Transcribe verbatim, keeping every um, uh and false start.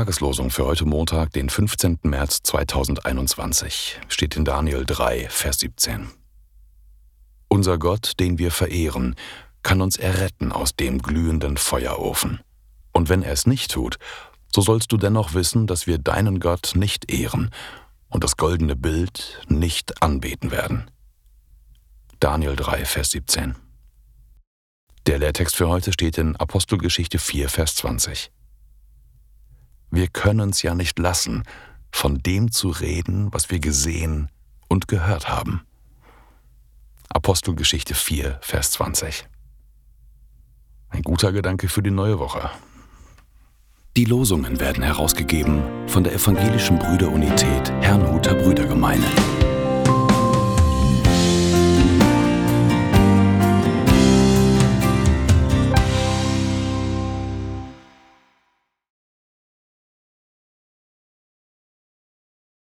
Tageslosung für heute Montag, den fünfzehnten März zweitausendeinundzwanzig, steht in Daniel drei, Vers siebzehn. Unser Gott, den wir verehren, kann uns erretten aus dem glühenden Feuerofen. Und wenn er es nicht tut, so sollst du dennoch wissen, dass wir deinen Gott nicht ehren und das goldene Bild nicht anbeten werden. Daniel drei, Vers siebzehn. Der Lehrtext für heute steht in Apostelgeschichte vier, Vers zwanzig. Wir können's ja nicht lassen, von dem zu reden, was wir gesehen und gehört haben. Apostelgeschichte vier, Vers zwanzig. Ein guter Gedanke für die neue Woche. Die Losungen werden herausgegeben von der Evangelischen Brüderunität Herrnhuter Brüdergemeine.